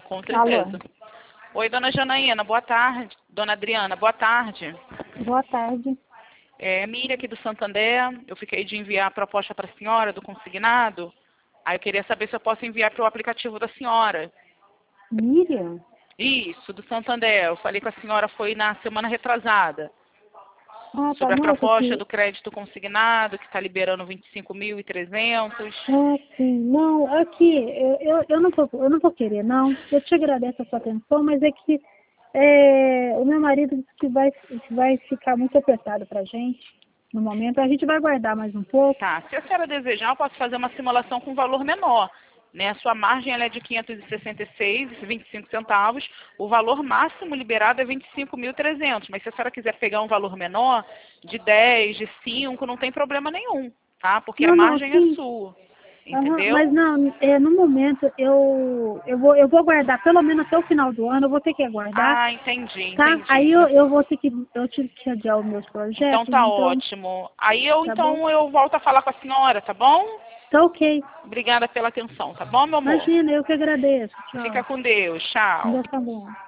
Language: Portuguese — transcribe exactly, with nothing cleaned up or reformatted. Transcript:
Com Alô? certeza. Oi, dona Janaína, boa tarde. Dona Adriana, boa tarde. Boa tarde. É Miriam aqui do Santander. Eu fiquei de enviar a proposta para a senhora do consignado. Aí eu queria saber se eu posso enviar para o aplicativo da senhora. Miriam? Isso, do Santander. Eu falei com a senhora, foi na semana retrasada. Ah, tá. Sobre a Nossa, proposta que... do crédito consignado, que está liberando vinte e cinco mil e trezentos. Ah, sim. Não, aqui, eu, eu, eu, não vou, eu não vou querer, não. Eu te agradeço a sua atenção, mas é que é, o meu marido disse que vai, vai ficar muito apertado pra gente no momento. A gente vai guardar mais um pouco. Tá, se a senhora desejar, eu posso fazer uma simulação com valor menor. Né? A sua margem ela é de quinhentos e sessenta e seis e vinte e cinco centavos. O valor máximo liberado é vinte e cinco mil e trezentos. Mas se a senhora quiser pegar um valor menor, de dez, de cinco, não tem problema nenhum, tá? Porque a Não, não, margem é sim. sua. Aham, mas Entendeu? não, é, no momento eu, eu, vou, eu vou aguardar pelo menos até o final do ano, eu vou ter que aguardar. Ah, entendi, Tá? entendi. Aí eu, eu vou ter que, eu tive que adiar os meus Então projetos, tá então, ótimo. Aí eu tá bom? então eu volto a falar com a senhora, tá bom? Tá ok. Obrigada pela atenção, tá bom, meu amor? Imagina, eu que agradeço. Fica Tchau. com Deus. Tchau. Deus tá bom.